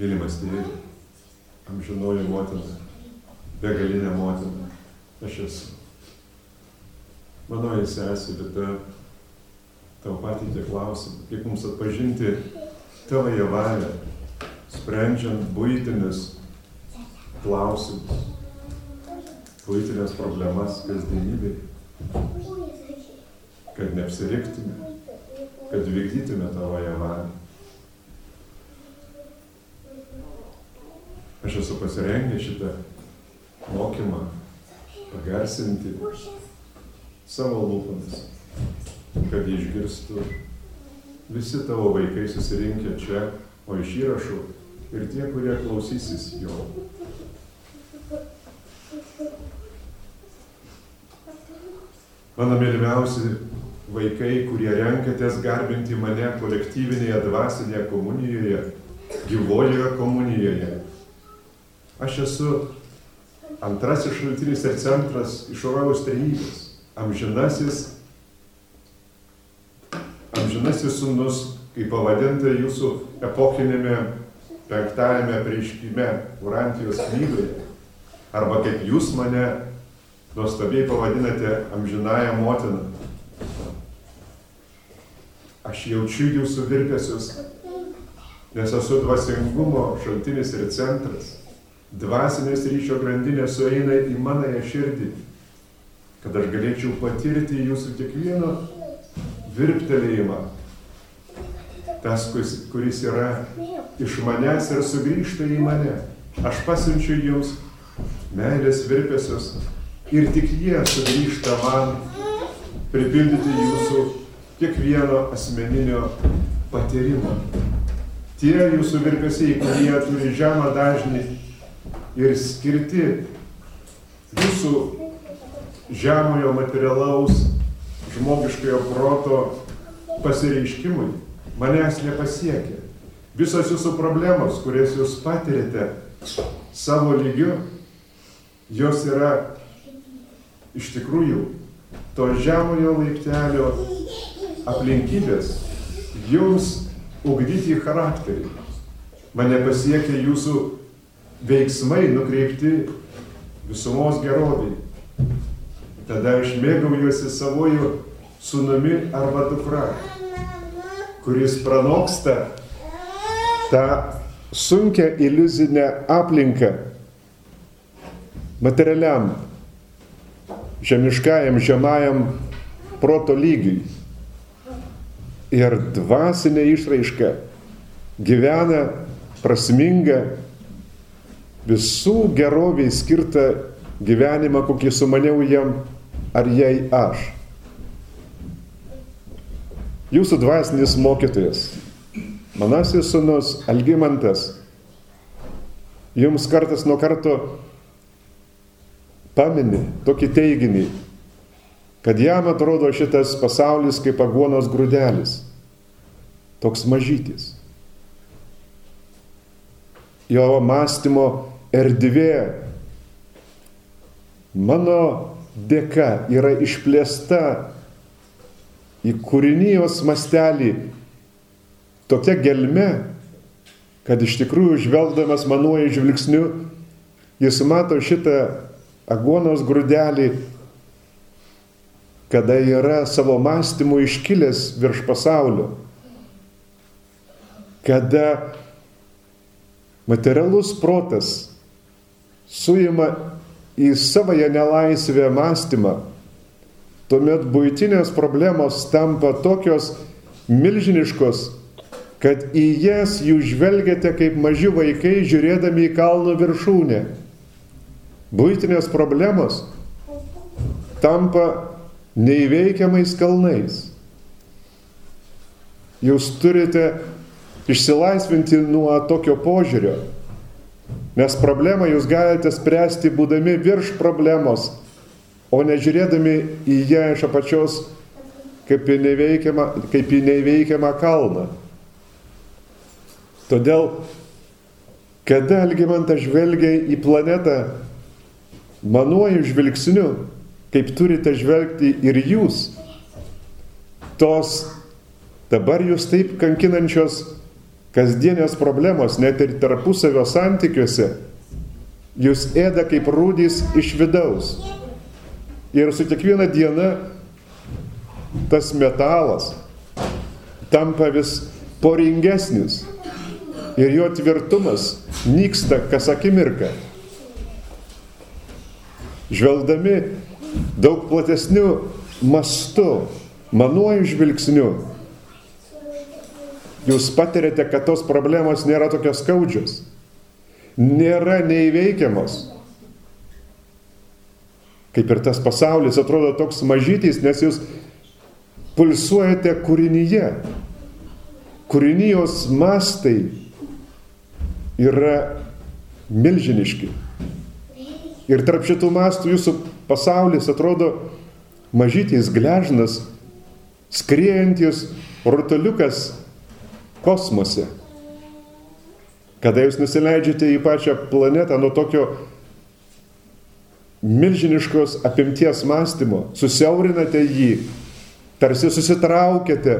mylimas tėvė, amžinoji motina, begalinė motina, aš esu. Manoji sesė, bet tau pateikė klausimą, kaip mums atpažinti tavąją valią, sprendžiant buitinius klausimus, buitinės problemas kasdienybėje, kad neapsiriktume, kad vykdytume tavąją valią. Aš esu pasirengęs šitą mokymą pagarsinti savo lūpomis, kad išgirstų visi tavo vaikai susirinkę čia, o iš įrašų ir tie, kurie klausysis jo. Mano mylimiausi vaikai, kurie renkatės garbinti mane kolektyvinėje dvasinėje komunijoje, gyvojoje komunijoje. Aš esu antrasis šaltinis ir centras iš rojaus trejybės, amžinasis sūnus, kaip pavadinta jūsų epochinėme 5 apreiškime Urantijos knygoje, arba kaip jūs mane nuostabiai pavadinate amžinąją motiną. Aš jaučiu jūsų virpesius, nes esu dvasingumo šaltinis ir centras. Dvasinės ryšio grandinė sueina į manąją širdį, kad aš galėčiau patirti jūsų kiekvieno virptelėjimą. Tas, kuris yra iš manęs ir sugrįžta į mane. Aš pasiunčiu jums meilės virpesius ir tik jie sugrįžta man pripildyti jūsų kiekvieno asmeninio patyrimo. Tie jūsų virpesiai, kurie turi žemą dažnį ir skirti jūsų žemojo materialaus žmogiškojo proto pasireiškimui, manęs nepasiekia. Visos jūsų problemos, kurias jūs patirite savo lygiu, jos yra iš tikrųjų to žemojo laiptelio aplinkybės jums ugdyti charakterį. Mane pasiekia jūsų veiksmai nukreipti visumos geroviai. Tada aš mėgaujuosi savoju sūnumi arba dukra, kuris pranoksta tą sunkią iliuzinę aplinką materialiam, žemiškajam, žemajam proto lygiui. Ir dvasinė išraiška gyvena prasmingą, visų geroviai skirtą gyvenimą, kokį sumaniau jam ar jai aš. Jūsų dvasinis mokytojas, manasis sūnus Algimantas, jums kartas nuo karto pamini tokį teiginį, kad jam atrodo šitas pasaulis kaip aguonos grūdelis, toks mažytis. Jo mąstymo erdvė mano dėka yra išplėsta į kūrinijos mastelį tokia gelme, kad iš tikrųjų žvelgdamas manuoju žvilgsniu, jis mato šitą aguonos grūdelį, kada yra savo mąstymu iškilęs virš pasaulio, kada materialus protas suima į savąją nelaisvę mąstymą, tuomet buitinės problemos tampa tokios milžiniškos, kad į jas jūs žvelgiate kaip maži vaikai žiūrėdami į kalno viršūnę. Buitinės problemos tampa neįveikiamais kalnais. Jūs turite išsilaisvinti nuo tokio požiūrio, nes problemą jūs galite spręsti būdami virš problemos, o nežiūrėdami į ją iš apačios kaip į neįveikiamą kalną. Todėl, kada Algimantas žvelgia į planetą manuoju žvilgsniu, kaip turite žvelgti ir jūs, tos dabar jūs taip kankinančios kasdienės problemos, net ir tarpusavio santykiuose, jūs ėda kaip rūdys iš vidaus. Ir su kiekviena diena tas metalas tampa vis poringesnis ir jo tvirtumas nyksta kas akimirką. Žvelgdami daug platesniu mastu, manuoju žvilgsniu, jūs patiriate, kad tos problemos nėra tokios skaudžios, nėra neįveikiamos. Kaip ir tas pasaulis atrodo toks mažytis, nes jūs pulsuojate kūrinyje. Kūrinijos mastai yra milžiniški. Ir tarp šitų mastų jūsų pasaulis atrodo mažytis, gležnas, skriejantis rutuliukas kosmose. Kada jūs nusileidžiate į pačią planetą nuo tokio milžiniškos apimties mąstymo, susiaurinate jį, tarsi susitraukiate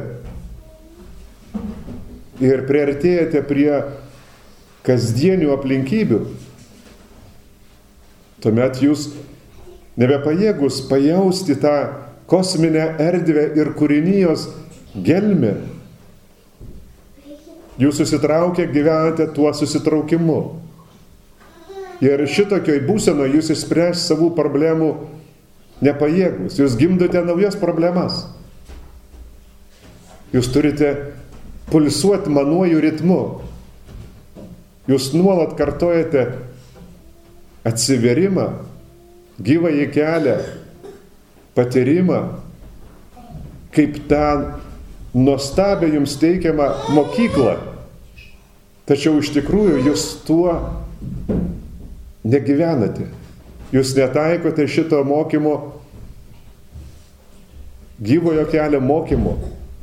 ir priartėjate prie kasdienių aplinkybių, tuomet jūs nebepajėgus pajausti tą kosminę erdvę ir kūrinijos gelmę. Jūs susitraukę gyvenate tuo susitraukimu. Ir šitokioj būsenoje jūs išspręs savų problemų nepajėgus. Jūs gimdote naujas problemas. Jūs turite pulsuoti manuoju ritmu. Jūs nuolat kartojate atsiverimą, gyvąjį kelią, patyrimą, kaip tą nuostabią jums teikiamą mokyklą. Tačiau iš tikrųjų jūs tuo negyvenate. Jūs netaikote šito mokymo, gyvojo kelio mokymo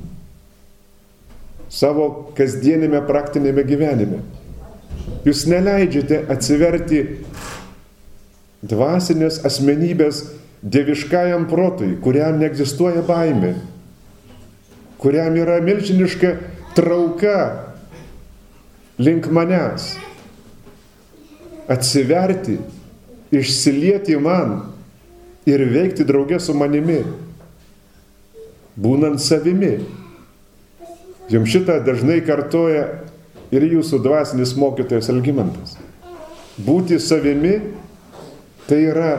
savo kasdienime praktinėme gyvenime. Jūs neleidžiate atsiverti dvasinės asmenybės dieviškajam protui, kuriam neegzistuoja baimė, kuriam yra milžiniška trauka link manęs. Atsiverti, išsilieti man ir veikti drauge su manimi, būnant savimi. Jums šitą dažnai kartoja ir jūsų dvasinis mokytojas Algimantas. Būti savimi tai yra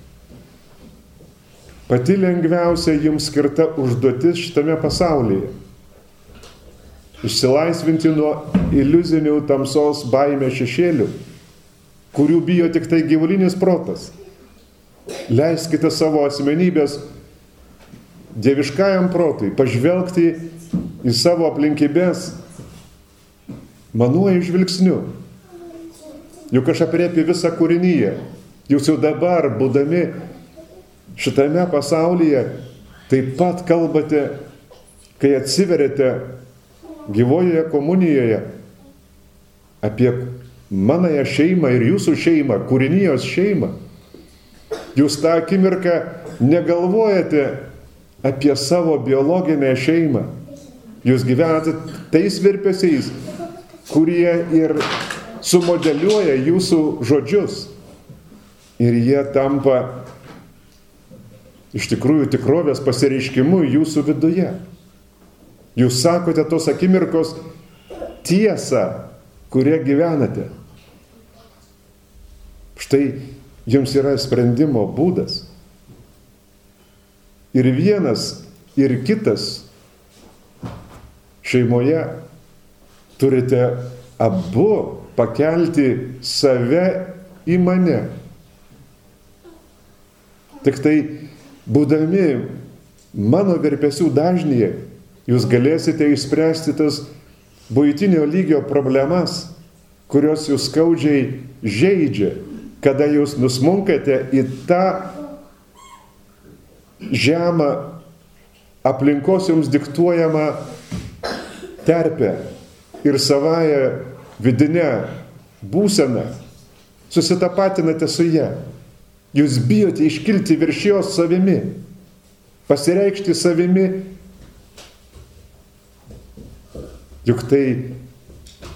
pati lengviausia jums skirta užduotis šitame pasaulyje. Išsilaisvinti nuo iliuzinių tamsos baimės šešėlių, kurių bijo tik tai gyvulinis protas. Leiskite savo asmenybės dieviškajam protui pažvelgti į savo aplinkybės manuoju žvilgsniu. Juk aš aprėpiu visą kūrinyje. Jūs jau dabar, būdami šitame pasaulyje, taip pat kalbate, kai atsiverėte gyvojoje komunijoje apie manąją šeimą ir jūsų šeimą, kūrinijos šeimą. Jūs tą akimirką negalvojate apie savo biologinę šeimą. Jūs gyvenate tais virpesiais, kurie ir sumodeliuoja jūsų žodžius. Ir jie tampa iš tikrųjų tikrovės pasireiškimu jūsų viduje. Jūs sakote tos akimirkos tiesą, kurie gyvenate. Štai jums yra sprendimo būdas. Ir vienas, ir kitas šeimoje turite abu pakelti save į mane. Tik tai, būdami mano virpesių dažnyje, jūs galėsite išspręsti tas buitinio lygio problemas, kurios jūs skaudžiai žeidžia, kada jūs nusmunkate į tą žemą aplinkos jums diktuojamą terpę ir savąją vidinę būseną, susitapatinate su ja. Jūs bijote iškilti virš jos savimi, pasireikšti savimi, juk tai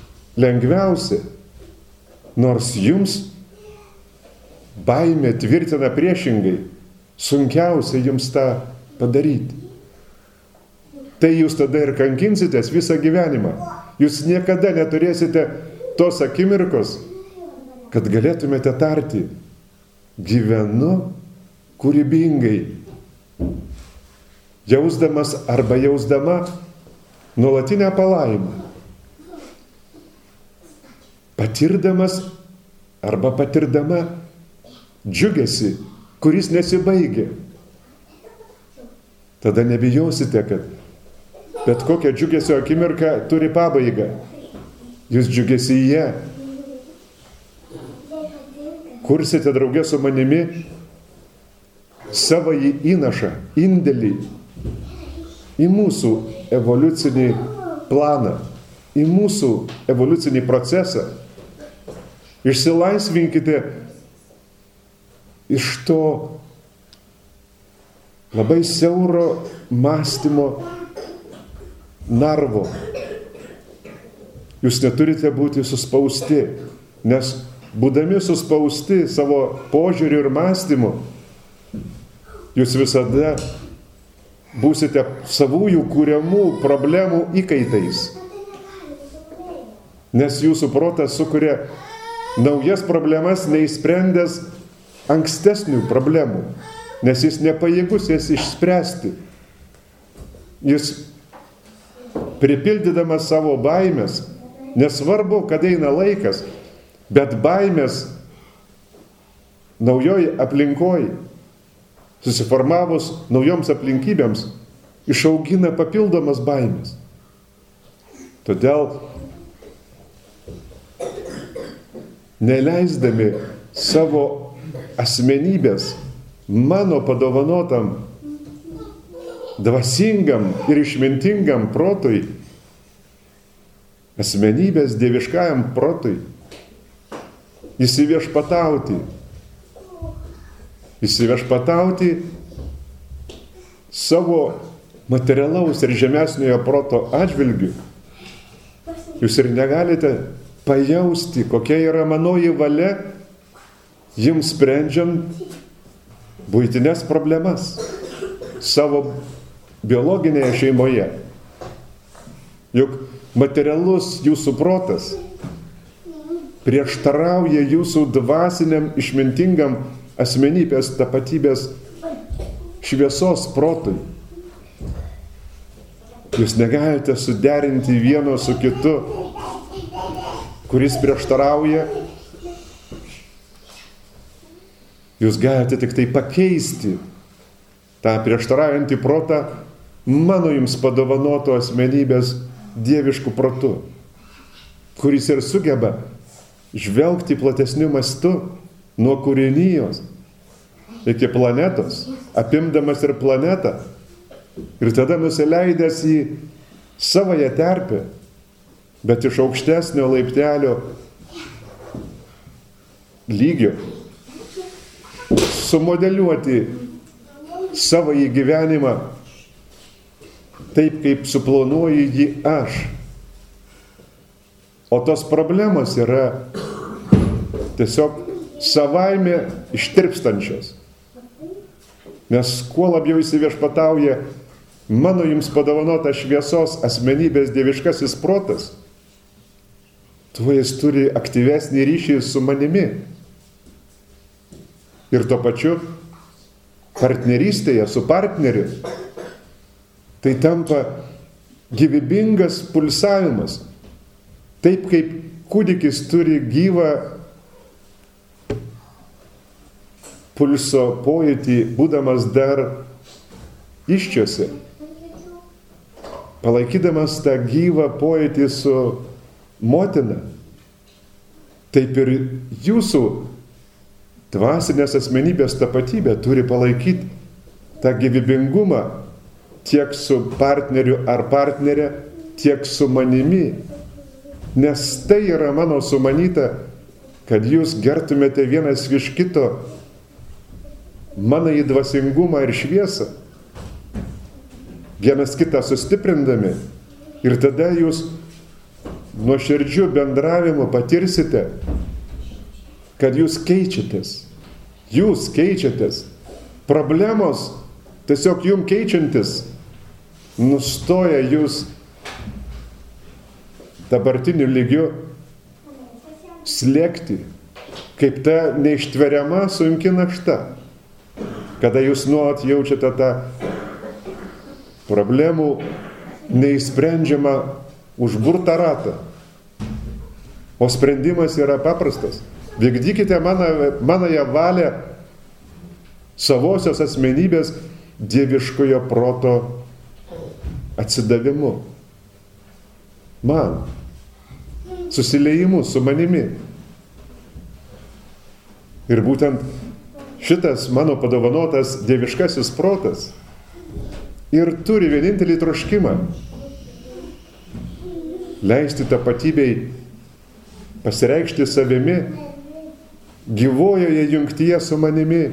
lengviausia, nors jums baimė tvirtina priešingai, sunkiausia jums tą padaryti. Tai jūs tada ir kankinsitės visą gyvenimą. Jūs niekada neturėsite tos akimirkos, kad galėtumėte tarti, gyvenu kūrybingai, jausdamas arba jausdama nuolatinę palaimą, patirdamas arba patirdama džiugesį, kuris nesibaigia. Tada nebijosite, kad bet kokia džiugesio akimirka turi pabaigą. Jūs džiugesyje kursite draugė su manimi savąjį įnašą, indėlį į mūsų evoliucinį planą, į mūsų evoliucinį procesą. Išsilaisvinkite iš to labai siauro mąstymo narvo. Jūs neturite būti suspausti, nes būdami suspausti savo požiūriu ir mąstymu, jūs visada būsite savųjų kūriamų problemų įkaitais. Nes jūsų protas sukuria naujas problemas, neįsprendęs ankstesnių problemų, nes jis nepajėgus jas išspręsti. Jis pripildydamas savo baimės, nesvarbu, kad eina laikas, bet baimės naujoj aplinkoj, susiformavus naujoms aplinkybėms, išaugina papildomas baimės. Todėl, neleisdami savo asmenybės mano padovanotam dvasingam ir išmintingam protui, asmenybės dieviškajam protui, įsiviešpatauti savo materialaus ir žemesniojo proto atžvilgiu, jūs ir negalite pajausti, kokia yra manoji valia, jums sprendžiant buitinės problemas savo biologinėje šeimoje. Juk materialus jūsų protas prieštarauja jūsų dvasiniam, išmintingam asmenybės tapatybės šviesos protui. Jūs negalite suderinti vieno su kitu, kuris prieštarauja. Jūs galite tik tai pakeisti tą prieštaraujantį protą mano jums padovanoto asmenybės dievišku protu, kuris ir sugeba žvelgti platesniu mastu nuo kūrinijos iki planetos, apimdamas ir planetą, ir tada nusileidęs į savąją terpę, bet iš aukštesnio laiptelio lygio, sumodeliuoti savąjį gyvenimą taip, kaip suplanuoju jį aš. O tos problemos yra tiesiog savaime ištirpstančios. Nes kuo labiau įsiviešpatauja mano jums padovanota šviesos asmenybės dieviškasis protas, tuo jis turi aktyvesnį ryšį su manimi. Ir tuo pačiu partnerystėje su partneriu tai tampa gyvybingas pulsavimas. Taip kaip kūdikis turi gyvą pulso pojūtį, būdamas dar įsčiose, palaikydamas tą gyvą pojūtį su motina, taip ir jūsų dvasinės asmenybės tapatybė turi palaikyti tą gyvybingumą tiek su partneriu ar partnerė, tiek su manimi. Nes tai yra mano sumanyta, kad jūs gertumėte vienas iš kito mano į dvasingumą ir šviesą, vienas kitą sustiprindami, ir tada jūs nuoširdžiu bendravimu patirsite, kad jūs keičiatės. Jūs keičiatės. Problemos tiesiog jum keičiantis nustoja jūs dabartiniu lygiu slėgti, kaip ta neištveriama sunki našta, kada jūs nuolat jaučiate tą problemų neįsprendžiamą užburtą ratą. O sprendimas yra paprastas. Vykdykite manąją valią savosios asmenybės dieviškojo proto atsidavimu. Man. Susiliejimu su manimi. Ir būtent šitas mano padovanotas dieviškasis protas ir turi vienintelį troškimą leisti tapatybei pasireikšti savimi gyvojoje jungtyje su manimi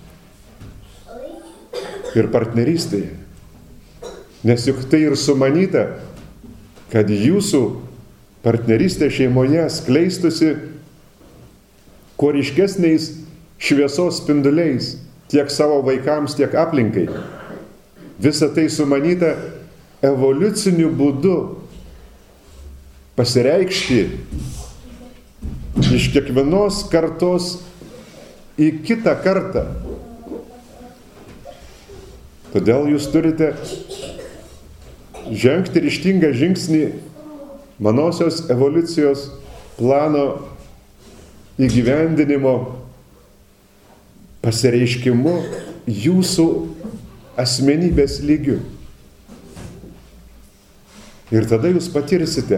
ir partnerystėje. Nes juk tai ir sumanyta, kad jūsų partnerystė šeimoje skleistusi kuo ryškesniais šviesos spinduliais tiek savo vaikams, tiek aplinkai. Visa tai sumanyta evoliuciniu būdu pasireikšti iš kiekvienos kartos į kitą kartą. Todėl jūs turite žengti ryžtingą žingsnį manosios evoliucijos plano įgyvendinimo pasireiškimu jūsų asmenybės lygiu. Ir tada jūs patirsite,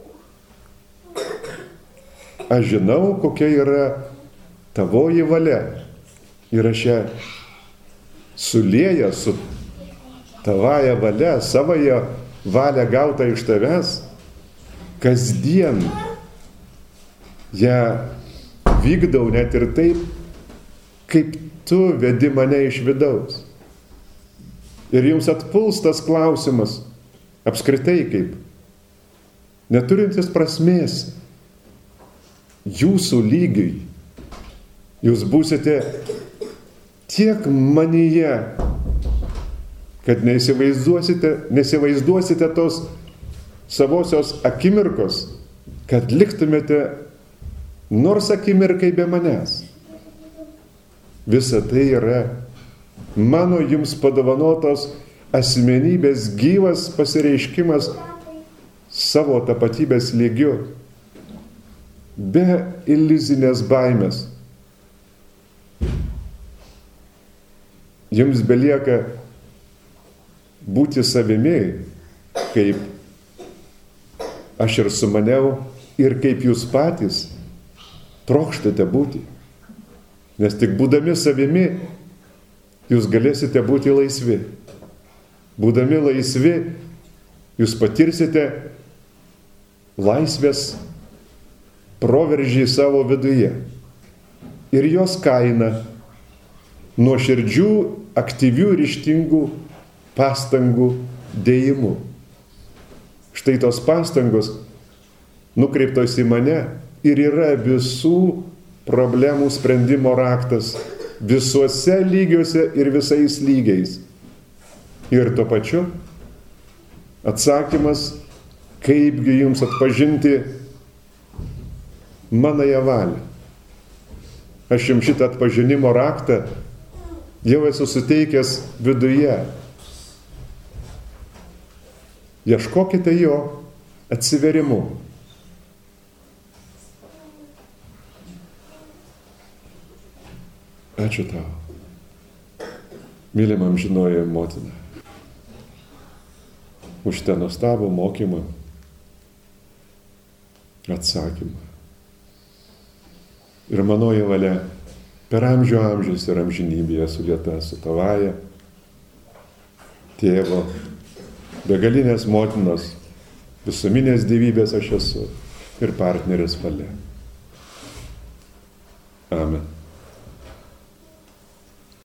aš žinau, kokia yra tavoji valia. Ir aš ją sulieja su tavaja valia, savoje valia gauta iš tavęs, kasdien ją vykdau net ir taip, kaip tu vedi mane iš vidaus. Ir jums atpuls tas klausimas, apskritai kaip, neturintis prasmės, jūsų lygiui. Jūs būsite tiek manyje, kad neįsivaizduosite tos savosios akimirkos, kad liktumėte nors akimirkai be manęs. Visa tai yra mano jums padovanotos asmenybės gyvas pasireiškimas savo tapatybės lygiu, be iliuzinės baimės. Jums belieka būti savimi, kaip aš ir sumaniau ir kaip jūs patys trokštate būti. Nes tik būdami savimi, jūs galėsite būti laisvi. Būdami laisvi, jūs patirsite laisvės proveržį savo viduje. Ir jos kaina nuoširdžių, aktyvių, ryžtingų pastangų dėjimu. Štai tos pastangos nukreiptos į mane ir yra visų problemų sprendimo raktas visuose lygiuose ir visais lygiais. Ir tuo pačiu atsakymas, kaipgi jums atpažinti manąją valią. Aš jums šitą atpažinimo raktą jau esu suteikęs viduje. Ieškokite jo atsiverimu. Ačiū tau, mylimam žinojo motina, už tą nuostabų mokymą, atsakymą. Ir manoji valia per amžių amžius ir amžinybėje sulieta su tavaja, tėvo, begalinės motinos, visuminės gyvybės aš esu ir partnerės valia. Amen.